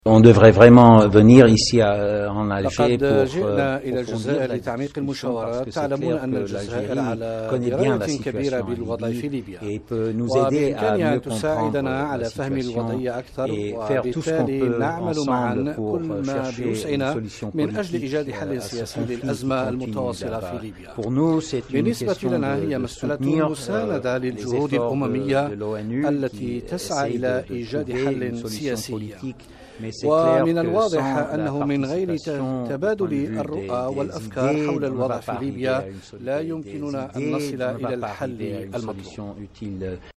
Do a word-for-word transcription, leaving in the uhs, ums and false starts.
On devrait vraiment venir ici à, en Alger لقد pour جئنا euh, إلى الجزائر لتعميق المشاورات. تعلمون أن الجزائر على دراية كبيرة بالوضع في ليبيا، وبإمكانها أن تساعدنا على فهم الوضعية أكثر، وبالتالي نعمل معا كل ما بوسعنا من أجل إيجاد حل سياسي للأزمة المتواصلة في ليبيا. بالنسبة لنا هي مسألة مساندة للجهود الأممية التي تسعى إلى إيجاد حل سياسي، ومن الواضح أنه من غير تبادل الرؤى والأفكار حول الوضع في ليبيا لا يمكننا أن نصل إلى الحل المطلوب.